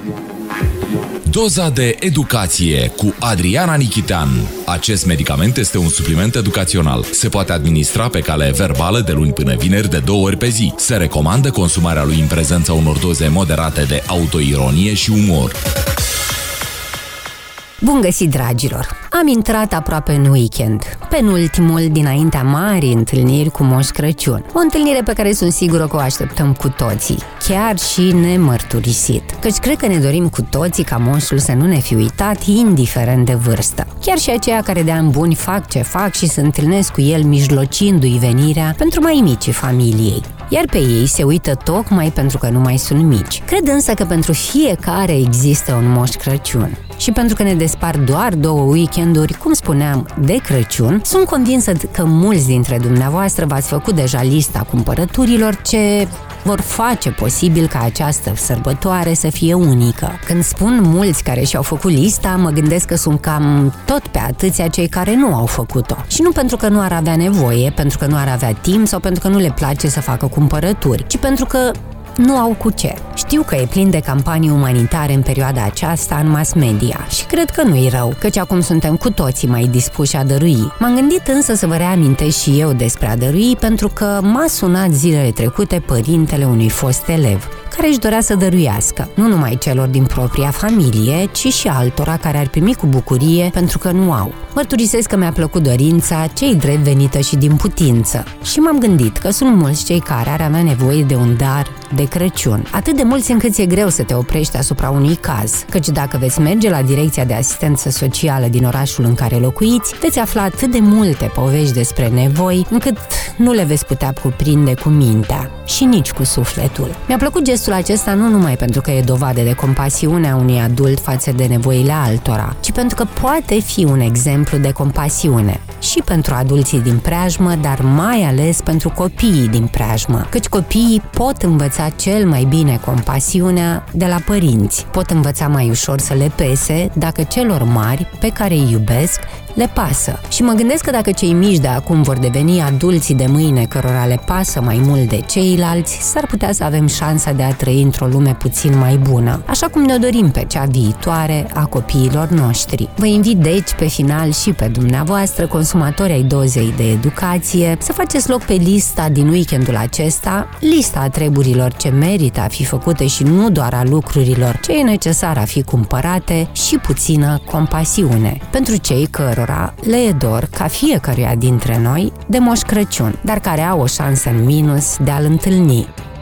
Doza de educație cu Adriana Nichitean. Acest medicament este un supliment educațional. Se poate administra pe cale verbală de luni până vineri de 2 ori pe zi. Se recomandă consumarea lui în prezența unor doze moderate de autoironie și umor. Bun găsit, dragilor! Am intrat aproape în weekend, penultimul dinaintea marii întâlniri cu Moș Crăciun. O întâlnire pe care sunt sigură că o așteptăm cu toții, chiar și nemărturisit. Căci cred că ne dorim cu toții ca moșul să nu ne fi uitat, indiferent de vârstă. Chiar și aceia care de ani buni fac ce fac și se întâlnesc cu el mijlocindu-i venirea pentru mai micii familiei. Iar pe ei se uită tocmai pentru că nu mai sunt mici. Cred însă că pentru fiecare există un Moș Crăciun. Și pentru că ne despart doar 2 weekenduri, cum spuneam, de Crăciun, sunt convinsă că mulți dintre dumneavoastră v-ați făcut deja lista cumpărăturilor ce vor face posibil ca această sărbătoare să fie unică. Când spun mulți care și-au făcut lista, mă gândesc că sunt cam tot pe atâția cei care nu au făcut-o. Și nu pentru că nu ar avea nevoie, pentru că nu ar avea timp sau pentru că nu le place să facă cumpărături, ci pentru că nu au cu ce. Știu că e plin de campanii umanitare în perioada aceasta în mass media și cred că nu-i rău, căci acum suntem cu toții mai dispuși a dărui. M-am gândit însă să vă reamintesc și eu despre a dărui pentru că m-a sunat zilele trecute părintele unui fost elev care își dorea să dăruiască, nu numai celor din propria familie, ci și altora care ar primi cu bucurie pentru că nu au. Mărturisesc că mi-a plăcut dorința, ce-i drept venită și din putință. Și m-am gândit că sunt mulți cei care ar avea nevoie de un dar de Crăciun. Atât de mulți încât e greu să te oprești asupra unui caz, căci dacă veți merge la Direcția de Asistență Socială din orașul în care locuiți, veți afla atât de multe povești despre nevoi, încât nu le veți putea cuprinde cu mintea și nici cu sufletul. Mi-a plăcut gestul acesta nu numai pentru că e dovadă de compasiune a unui adult față de nevoile altora, ci pentru că poate fi un exemplu de compasiune și pentru adulții din preajmă, dar mai ales pentru copiii din preajmă, căci copiii pot învăța cel mai bine compasiunea de la părinți. Pot învăța mai ușor să le pese dacă celor mari, pe care îi iubesc, le pasă. Și mă gândesc că dacă cei mici de acum vor deveni adulții de mâine cărora le pasă mai mult de ceilalți, s-ar putea să avem șansa de a trăi într-o lume puțin mai bună, așa cum ne dorim pe cea viitoare a copiilor noștri. Vă invit deci pe final și pe dumneavoastră, consumatori ai dozei de educație, să faceți loc pe lista din weekendul acesta, lista a treburilor ce merită a fi făcute și nu doar a lucrurilor ce e necesar a fi cumpărate și puțină compasiune pentru cei cărora le e dor ca fiecăruia dintre noi de Moș Crăciun, dar care au o șansă în minus de a-l întâlni.